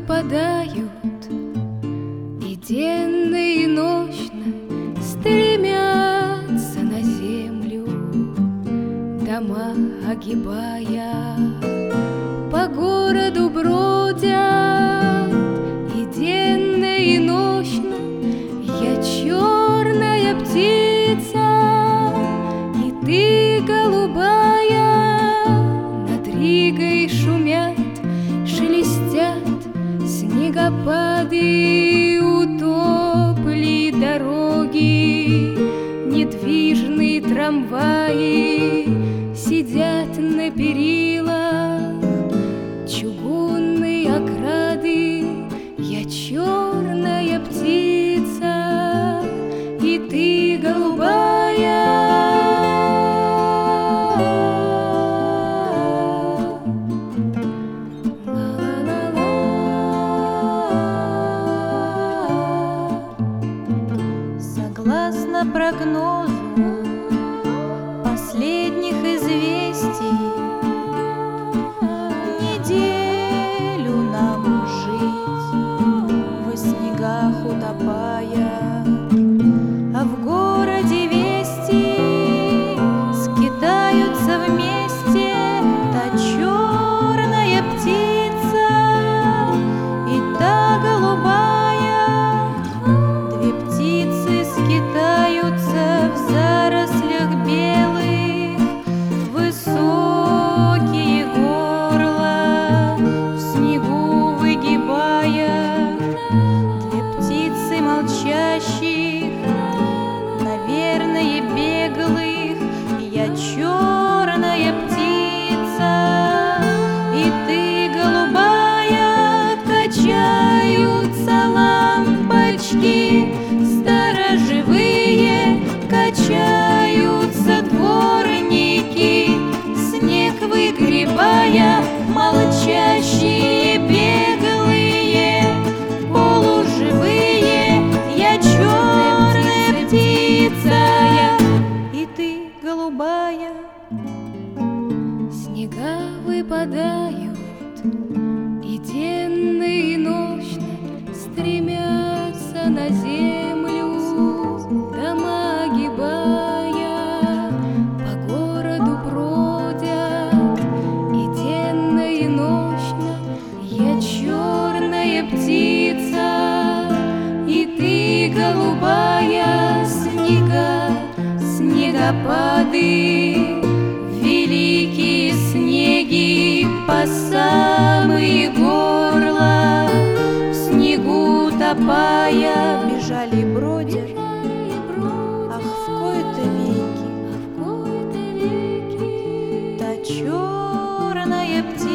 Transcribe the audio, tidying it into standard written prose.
выпадают, и денно и ночно стремятся на землю, дома огибая, по городу бродят, и денно и ночно я черная птица, и ты голубая. Над Ригой шумят, шелестят снегопады, утопли дороги, недвижные трамваи сидят на перилах, чугунные ограды. Я черная птица, и ты голубая. Согласно прогнозу последних известий, неделю нам жить, в снегах утопая, а в городе вести скитаются вместе та черная птица и та голубая. Две птицы скитаются в зарослях белых, высокие горла в снегу выгибая. Две птицы молчащих, наверное, беглых. Я черная птица, и ты голубая. Качаются лампочки сторожевые, качаются дворники, снег выгребая. Молчащие, беглые, полуживые. Я черная птица, и ты голубая. Снега выпадают, и денно и ночно стремятся на землю, дома огибая, по городу бродят, и денно и ночно я черная птица, и ты голубая. Снега, снегопады, великие снеги по самые горла, в снегу топая. Бежали и бродят, ах, в кои-то веки та черная птица.